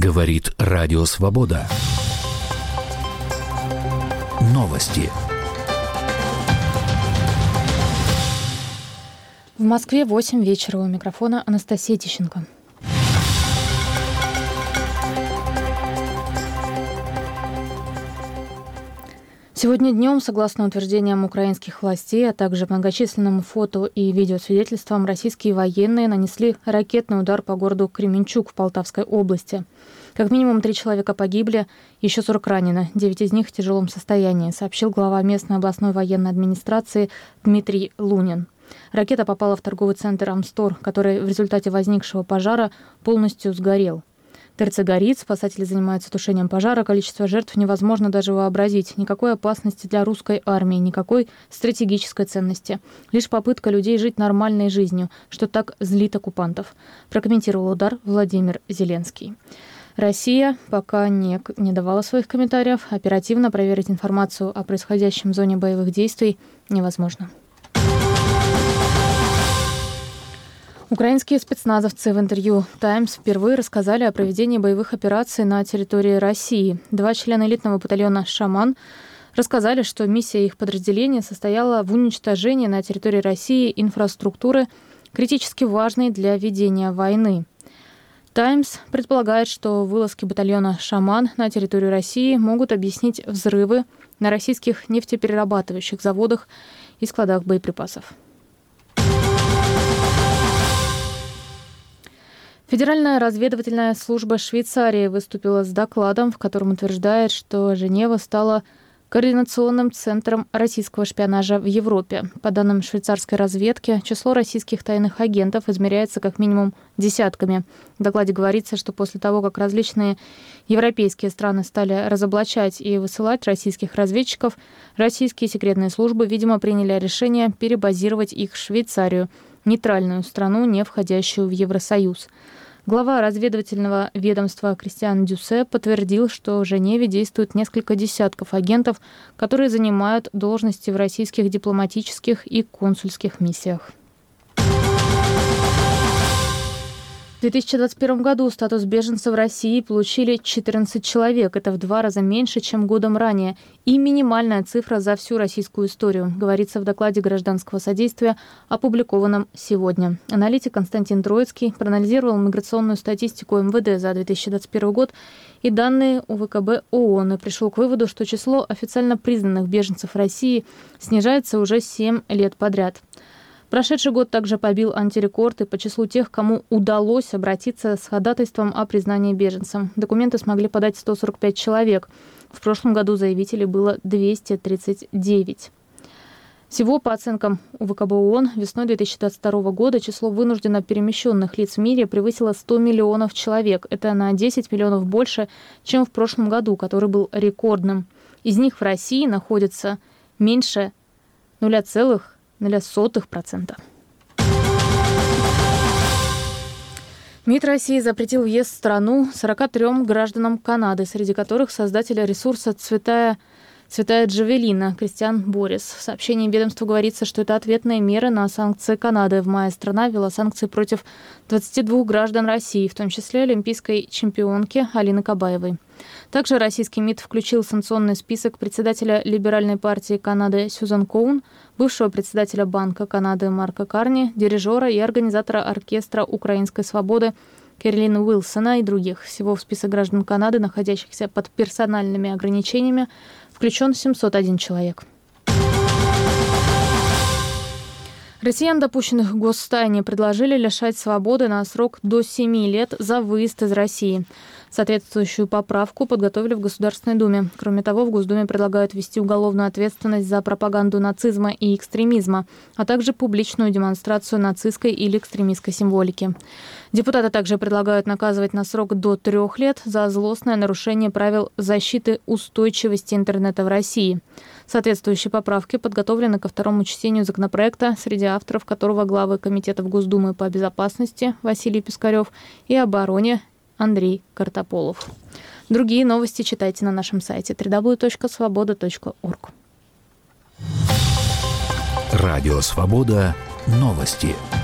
Говорит Радио Свобода. Новости. В Москве 8 вечера. У микрофона Анастасия Тищенко. Сегодня днем, согласно утверждениям украинских властей, а также многочисленным фото и видеосвидетельствам, российские военные нанесли ракетный удар по городу Кременчуг в Полтавской области. Как минимум 3 человека погибли, еще 40 ранены, 9 из них в тяжелом состоянии, сообщил глава местной областной военной администрации Дмитрий Лунин. Ракета попала в торговый центр «Амстор», который в результате возникшего пожара полностью сгорел. ТРЦ горит, спасатели занимаются тушением пожара, количество жертв невозможно даже вообразить. Никакой опасности для русской армии, никакой стратегической ценности. Лишь попытка людей жить нормальной жизнью, что так злит оккупантов, прокомментировал удар Владимир Зеленский. Россия пока не давала своих комментариев. Оперативно проверить информацию о происходящем в зоне боевых действий невозможно. Украинские спецназовцы в интервью «Таймс» впервые рассказали о проведении боевых операций на территории России. 2 члена элитного батальона «Шаман» рассказали, что миссия их подразделения состояла в уничтожении на территории России инфраструктуры, критически важной для ведения войны. «Таймс» предполагает, что вылазки батальона «Шаман» на территорию России могут объяснить взрывы на российских нефтеперерабатывающих заводах и складах боеприпасов. Федеральная разведывательная служба Швейцарии выступила с докладом, в котором утверждает, что Женева стала координационным центром российского шпионажа в Европе. По данным швейцарской разведки, число российских тайных агентов измеряется как минимум десятками. В докладе говорится, что после того, как различные европейские страны стали разоблачать и высылать российских разведчиков, российские секретные службы, видимо, приняли решение перебазировать их в Швейцарию, нейтральную страну, не входящую в Евросоюз. Глава разведывательного ведомства Кристиан Дюссе подтвердил, что в Женеве действует несколько десятков агентов, которые занимают должности в российских дипломатических и консульских миссиях. В 2021 году статус беженца в России получили 14 человек. Это в 2 раза меньше, чем годом ранее. И минимальная цифра за всю российскую историю, говорится в докладе гражданского содействия, опубликованном сегодня. Аналитик Константин Троицкий проанализировал миграционную статистику МВД за 2021 год и данные УВКБ ООН и пришел к выводу, что число официально признанных беженцев в России снижается уже 7 лет подряд. Прошедший год также побил антирекорд и по числу тех, кому удалось обратиться с ходатайством о признании беженцем. Документы смогли подать 145 человек. В прошлом году заявителей было 239. Всего, по оценкам УВКБ ООН, весной 2022 года число вынужденно перемещенных лиц в мире превысило 100 миллионов человек. Это на 10 миллионов больше, чем в прошлом году, который был рекордным. Из них в России находится меньше 0,0%. МИД России запретил въезд в страну 43 гражданам Канады, среди которых создателя ресурса «Святая Джавелина» Кристиан Борис. В сообщении ведомства говорится, что это ответные меры на санкции Канады. В мае страна ввела санкции против 22 граждан России, в том числе олимпийской чемпионки Алины Кабаевой. Также российский МИД включил в санкционный список председателя Либеральной партии Канады Сьюзан Коун, бывшего председателя Банка Канады Марка Карни, дирижера и организатора оркестра украинской свободы Кэролина Уилсона и других. Всего в список граждан Канады, находящихся под персональными ограничениями, включен 701 человек. Россиян, допущенных к гостайне, предложили лишать свободы на срок до 7 лет за выезд из России. Соответствующую поправку подготовили в Государственной Думе. Кроме того, в Госдуме предлагают ввести уголовную ответственность за пропаганду нацизма и экстремизма, а также публичную демонстрацию нацистской или экстремистской символики. Депутаты также предлагают наказывать на срок до 3 лет за злостное нарушение правил защиты устойчивости интернета в России. Соответствующие поправки подготовлены ко второму чтению законопроекта, среди авторов которого главы комитетов Госдумы по безопасности Василий Пискарев и обороне Андрей Картополов. Другие новости читайте на нашем сайте www.svoboda.org. Радио Свобода. Новости.